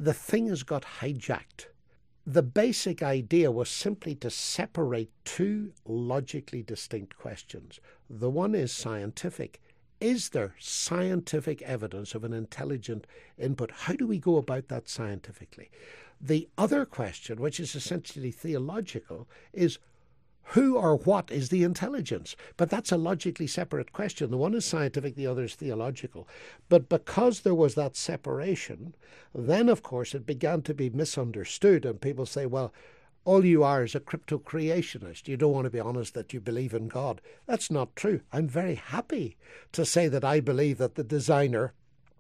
the thing has got hijacked. The basic idea was simply to separate two logically distinct questions. The one is scientific. Is there scientific evidence of an intelligent input? How do we go about that scientifically? The other question, which is essentially theological, is who or what is the intelligence? But that's a logically separate question. The one is scientific, the other is theological. But because there was that separation, then, of course, it began to be misunderstood. And people say, well, all you are is a crypto-creationist. You don't want to be honest that you believe in God. That's not true. I'm very happy to say that I believe that the designer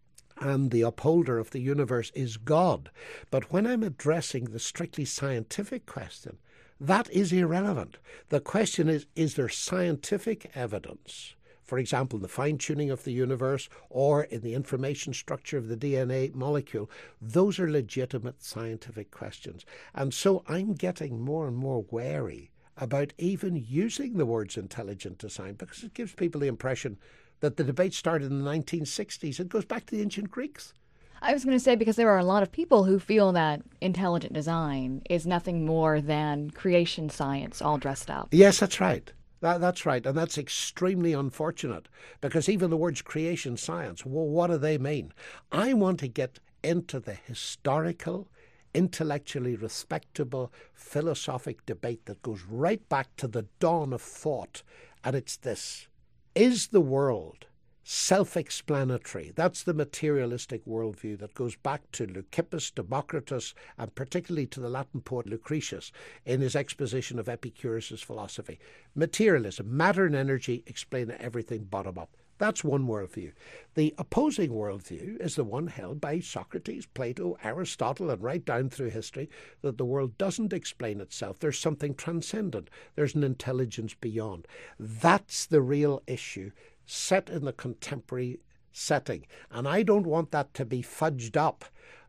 and the upholder of the universe is God. But when I'm addressing the strictly scientific question, that is irrelevant. The question is there scientific evidence, for example, in the fine-tuning of the universe or in the information structure of the DNA molecule? Those are legitimate scientific questions. And so I'm getting more and more wary about even using the words intelligent design, because it gives people the impression that the debate started in the 1960s. It goes back to the ancient Greeks. I was going to say, because there are a lot of people who feel that intelligent design is nothing more than creation science all dressed up. Yes, that's right. That's right. And that's extremely unfortunate, because even the words creation science, well, what do they mean? I want to get into the historical, intellectually respectable, philosophic debate that goes right back to the dawn of thought. And it's this: is the world self-explanatory? That's the materialistic worldview that goes back to Leucippus, Democritus, and particularly to the Latin poet Lucretius in his exposition of Epicurus's philosophy. Materialism, matter and energy explain everything bottom up. That's one worldview. The opposing worldview is the one held by Socrates, Plato, Aristotle, and right down through history, that the world doesn't explain itself. There's something transcendent. There's an intelligence beyond. That's the real issue set in the contemporary setting. And I don't want that to be fudged up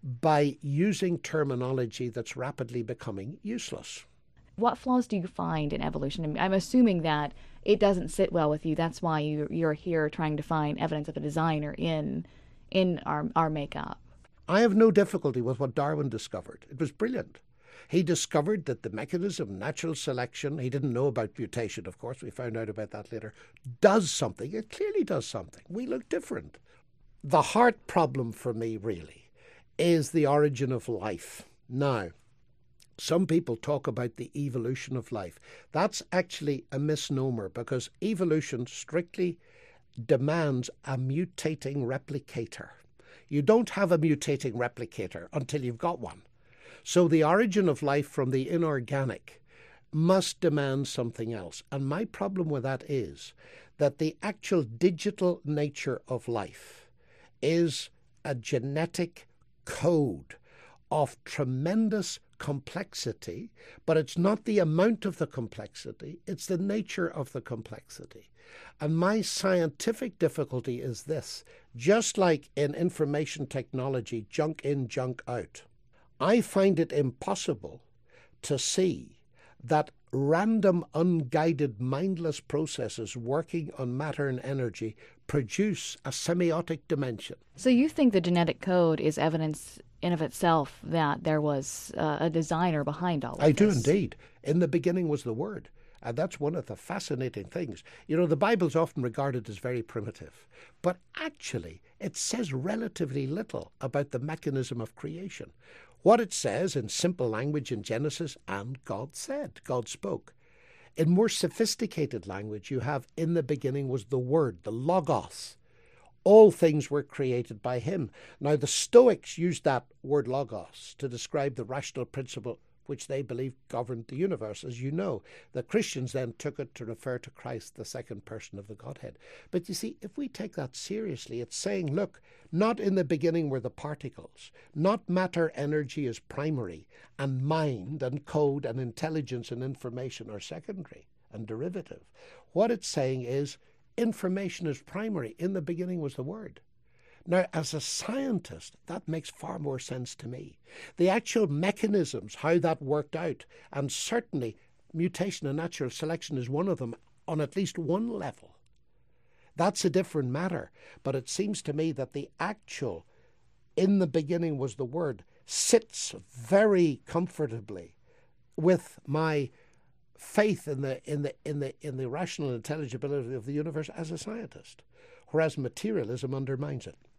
by using terminology that's rapidly becoming useless. What flaws do you find in evolution? I'm assuming that it doesn't sit well with you. That's why you're here trying to find evidence of a designer in our makeup. I have no difficulty with what Darwin discovered. It was brilliant. He discovered that the mechanism of natural selection, he didn't know about mutation, of course, we found out about that later, does something. It clearly does something. We look different. The heart problem for me, really, is the origin of life. Now, some people talk about the evolution of life. That's actually a misnomer, because evolution strictly demands a mutating replicator. You don't have a mutating replicator until you've got one. So the origin of life from the inorganic must demand something else. And my problem with that is that the actual digital nature of life is a genetic code of tremendous complexity, but it's not the amount of the complexity, it's the nature of the complexity. And my scientific difficulty is this: just like in information technology, junk in, junk out, I find it impossible to see that random, unguided, mindless processes working on matter and energy produce a semiotic dimension. So you think the genetic code is evidence in of itself that there was a designer behind all of this? I do indeed. In the beginning was the Word. And that's one of the fascinating things. You know, the Bible's often regarded as very primitive, but actually it says relatively little about the mechanism of creation. What it says in simple language in Genesis, and God said, God spoke. In more sophisticated language, you have, in the beginning was the Word, the Logos. All things were created by him. Now, the Stoics used that word Logos to describe the rational principle which they believed governed the universe, as you know. The Christians then took it to refer to Christ, the second person of the Godhead. But you see, if we take that seriously, it's saying, look, not in the beginning were the particles, not matter, energy is primary, and mind and code and intelligence and information are secondary and derivative. What it's saying is information is primary. In the beginning was the Word. Now, as a scientist, that makes far more sense to me. The actual mechanisms, how that worked out, and certainly mutation and natural selection is one of them on at least one level. That's a different matter. But it seems to me that the actual in the beginning was the Word, sits very comfortably with my faith in the rational intelligibility of the universe as a scientist, whereas materialism undermines it.